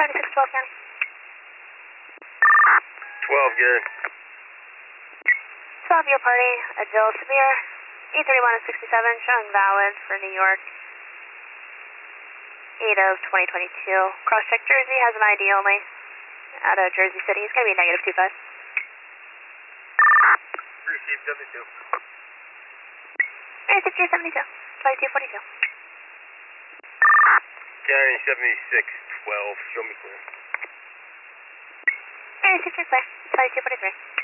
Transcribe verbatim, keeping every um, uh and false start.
seventy-six twelve County. twelve, good. twelve, your party, Adil Sabir, E three one sixty-seven, showing valid for New York. eight of twenty twenty-two. Cross check Jersey, has an I D only. Out of Jersey City, it's going to be negative two five. Received W two. Received G seventy-two, twenty-two forty-two. County seventy-six twelve, show me clear. Received your clear, twenty-two forty-three.